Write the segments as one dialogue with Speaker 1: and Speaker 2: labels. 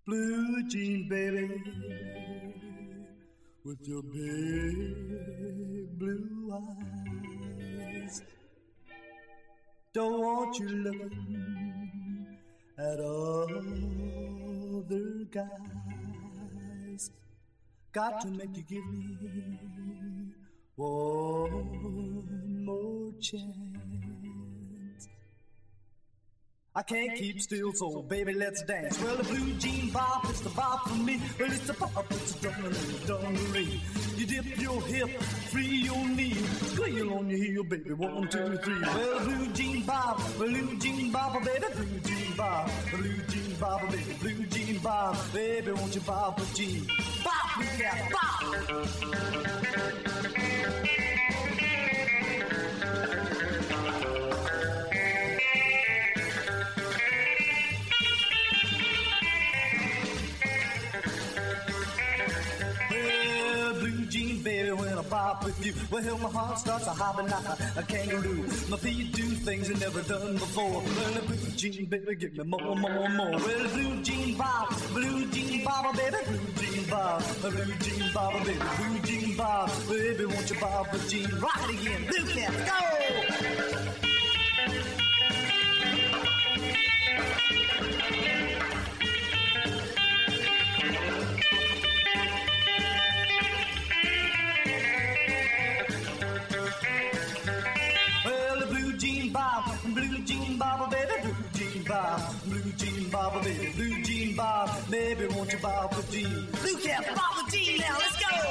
Speaker 1: Blue jean baby, with your big blue eyes. Don't want you looking at other guys. Got to make you give me one more chance. I can't keep still, so baby, let's dance. Well, the blue jean bop, it's the bop for me. Well, it's the bop, it's the dungaree. You dip your hip, free your knee, squeal on your heel, baby, 1, 2, 3. Well, the blue jean bop, baby, blue jean bop, blue jean bop, baby, blue jean bop, baby, won't you bop a jean? Bop, we got bop. Baby, when I bop with you, well, my heart starts a hopping like a kangaroo. My feet do things I never done before. Well, the blue jean, baby, give me more. Well, the blue jean bop, baby, blue jean bop, baby, blue jean bop, baby, won't you bop a jean? Rock it again, blue cat, go! Blue jean bop, baby, blue jean bop, blue jean bop, baby, blue jean bop, baby, won't you bop a jean? Blue cat, bop a jean now, let's go!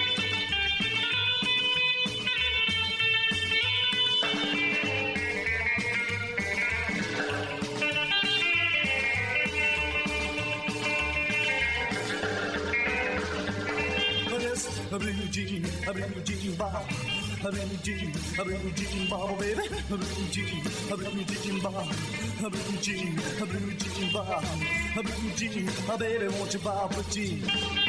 Speaker 1: A blue jean bop, a blue jean bop, baby, a blue jean bop, a blue jean bop, a blue jean, baby, won't you bop a jean?